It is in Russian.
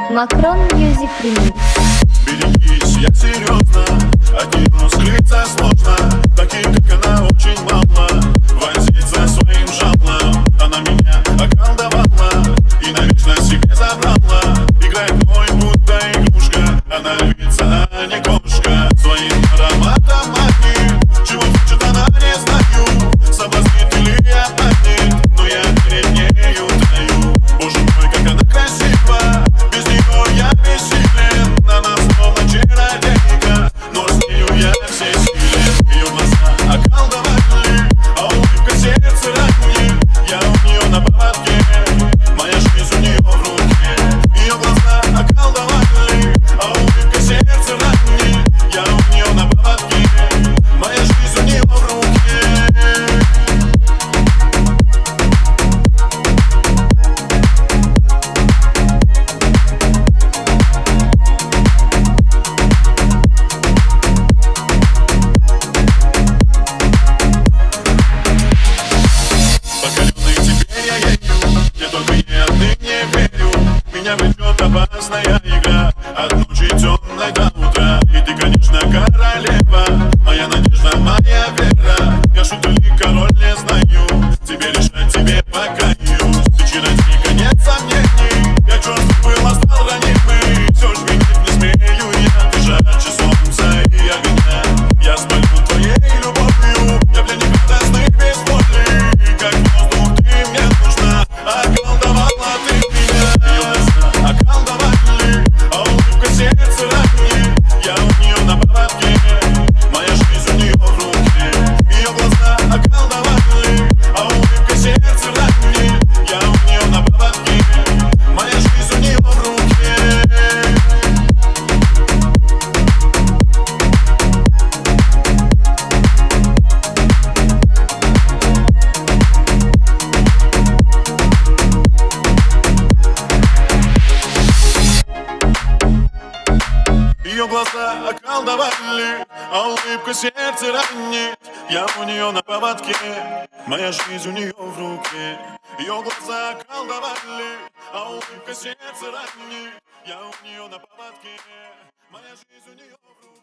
Макрон Мьюзик Ремикс. Берегись, я серьезно, от нее скрыться сложно. Таких, как она, очень мало. Возиться своим жалом. Она меня околдовала и навечно себе забрала. Играет мой, будто игрушка. Она львица, а не кошка. Своим ароматом манит. Чего хочет она, не знаю. Соблазнит или обманет, но я перед нею таю. Боже мой, как она красива. Без нее я бессилен. Она словно чародейка, но с нею я всесилен. Ее глаза околдовали, а улыбка сердце ранит. Я у нее на поводке, моя жизнь у нее в руке. Ее глаза околдовали, а улыбка сердце ранит. Я у нее на поводке, моя жизнь у нее в руке. Меня влечет опасная игра от ночи темной до утра. И ты, конечно, королева, моя надежда, моя вера. Я шутка ли король, не знаю, тебе решать, тебе покаюсь. Ты чародейка, нет сомнений, я черт был, а стал ранимый. Все ж видеть не смею я, ты жарче солнца и огня. Я спалю твоей любовью, я пленник радостный без воли. Как воздух ты мне нужна, околдовала ты меня. Околдовали, а улыбка сердце ранит. Я у нее на поводке, моя жизнь у нее в руке. Ее глаза околдовали, а улыбка сердце ранит. Я у нее на поводке, моя жизнь у нее в руке. Ее глаза околдовали, а улыбка сердце ранит. Я у нее на поводке, моя жизнь у нее в руке. Ее глаза околдовали, а улыбка сердце ранит. Я у нее на поводке, моя жизнь у нее в руке.